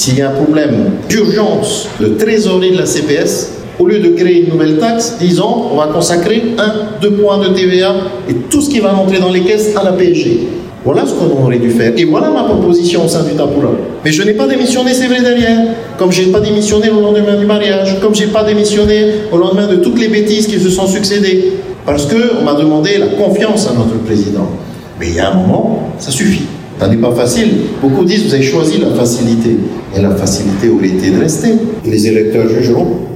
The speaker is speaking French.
S'il y a un problème d'urgence de trésorerie de la CPS, au lieu de créer une nouvelle taxe, disons, on va consacrer 1-2 points de TVA et tout ce qui va rentrer dans les caisses à la PSG. Voilà ce qu'on aurait dû faire. Et voilà ma proposition au sein du Tapura. Mais je n'ai pas démissionné, c'est vrai, derrière. Comme je n'ai pas démissionné au lendemain du mariage. Comme je n'ai pas démissionné au lendemain de toutes les bêtises qui se sont succédées. Parce qu'on m'a demandé la confiance à notre président. Mais il y a un moment, ça suffit. Ça n'est pas facile. Beaucoup disent, vous avez choisi la facilité. Et la facilité aurait été de rester. Et les électeurs jugeront.